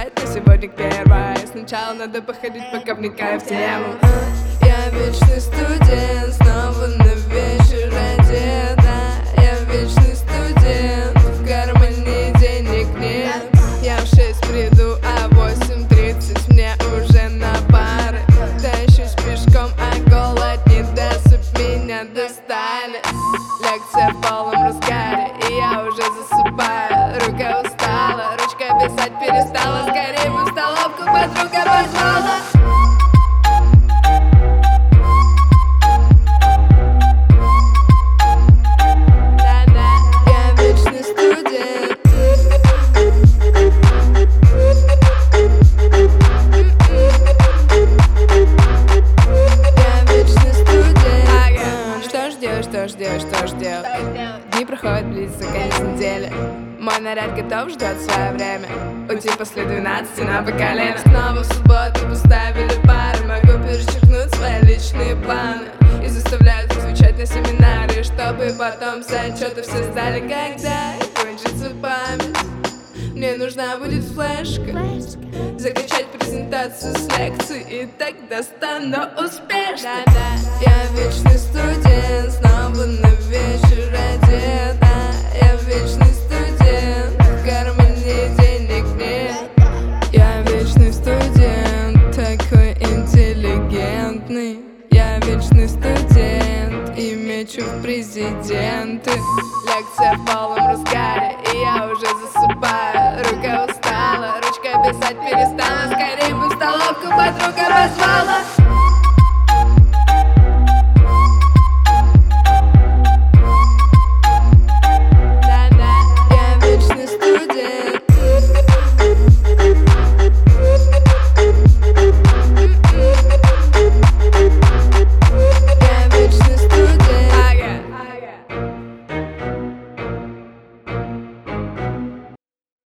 писать, но сегодня первое. Сначала надо походить, пока вникаю в тему. Я вечный студент, снова на вечер одета. Я вечный студент, в кармане денег нет. Я в 6 приду, а в 8:30 мне уже на пары. Тащусь пешком, а голод не даст, меня достали. Лекция в полном разгаре, и я уже засыпаю. Рука устала, ручка писать перестала. Скорее бы в столовку подруга позвала. Что ж делать? Дни проходят, близится конец недели. Мой наряд готов, ждет свое время. Уйти после 12 на поколено. Снова в субботу поставили пары. Могу перечеркнуть свои личные планы и заставляют отвечать на семинаре, чтобы потом с отчета все сдали. Когда кончится память, мне нужна будет флешка. Закачать презентацию с лекцией, и тогда стану успешной. Я вечный студент, снова на вечер одета. Я вечный студент, в кармане денег нет. Я вечный студент, такой интеллигентный. Я вечный студент и мечу в президенты. Лекция в полном разгаре, и я уже засыпаю. Рука устала, ручка писать перестала. Скорее бы в столовку подруга позвала.